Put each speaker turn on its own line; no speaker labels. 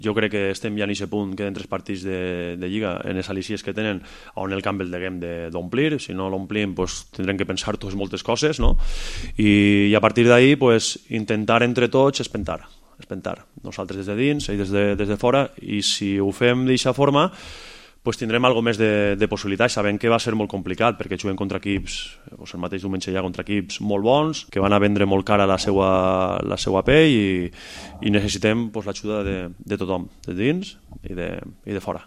Jo crec que estem ja en aquest punt, queden 3 partits de Lliga en les alicies que tenen, on el camp el deguem d'omplir. Si no l'omplim, pues, tindrem que pensar tots moltes coses, no? I a partir d'ahir pues, intentar entre tots espentar. Nosaltres des de dins, ells des de fora, i si ho fem d'aquesta forma, pues tindrem algo més de possibilitats. Sabem que va ser molt complicat perquè juguem contra equips, el mateix diumenge ja contra equips molt bons, que van a vendre molt cara la seva pell, i necessitem pues, l'ajuda de tothom, de dins i de fora.